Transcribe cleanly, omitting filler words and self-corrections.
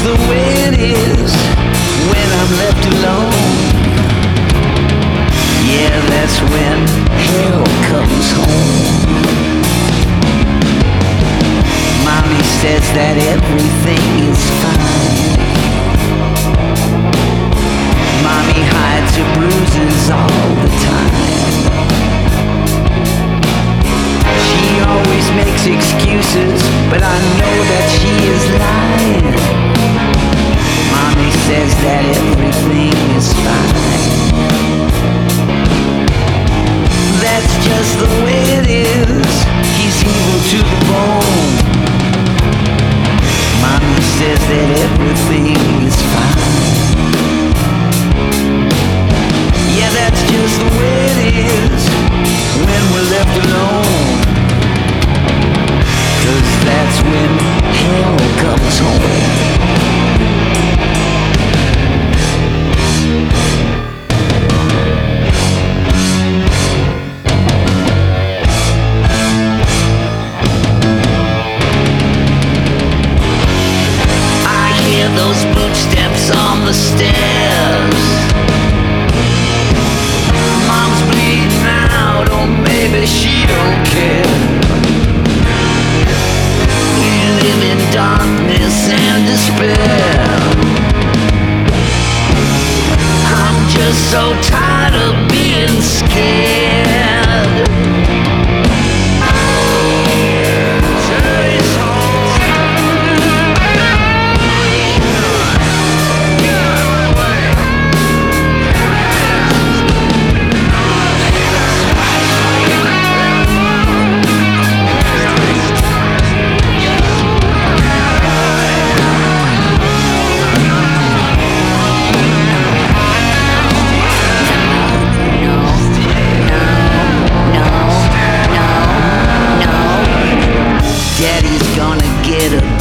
the way it is when I'm left alone. Yeah, that's when hell comes home. Mommy says that everything is fine. Mommy hides her bruises all the time. She always makes excuses, but I know that she is lying. Mommy says that everything is fine. That's just the way it is. He's evil to the bone. Mommy says that everything is fine. Yeah, that's just the way it is when we're left alone. 'Cause that's when hell comes home. Those footsteps on the stairs. Mom's bleeding out, oh maybe she don't care. We live in darkness and despair. I'm just so tired of being scared. Daddy's gonna get a